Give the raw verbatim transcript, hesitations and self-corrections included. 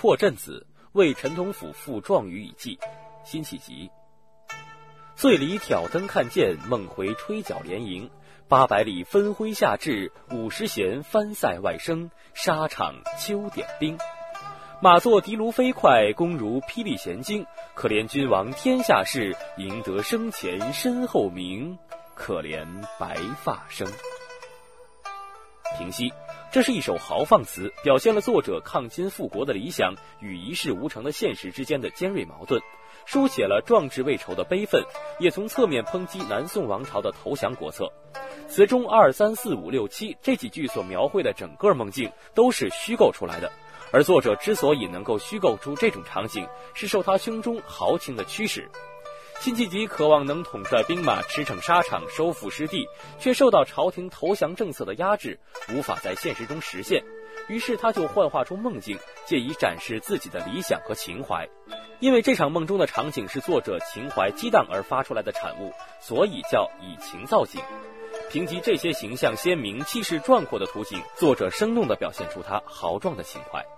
破阵子，为陈同甫赋状语以寄。辛弃疾。醉里挑灯看剑，梦回吹角连营。八百里分麾下炙，五十弦翻塞外声。沙场秋点兵，马作的卢飞快，弓如霹雳弦惊。可怜君王天下事，赢得生前身后名。可怜白发生。平息，这是一首豪放词，表现了作者抗金复国的理想与一事无成的现实之间的尖锐矛盾，书写了壮志未酬的悲愤，也从侧面抨击南宋王朝的投降国策。词中二三四五六七这几句所描绘的整个梦境都是虚构出来的，而作者之所以能够虚构出这种场景，是受他胸中豪情的驱使。辛弃疾渴望能统帅兵马驰骋沙场，收复失地，却受到朝廷投降政策的压制，无法在现实中实现。于是他就幻化出梦境，借以展示自己的理想和情怀。因为这场梦中的场景是作者情怀激荡而发出来的产物，所以叫以情造景。凭借这些形象鲜明、气势壮阔的图景，作者生动地表现出他豪壮的情怀。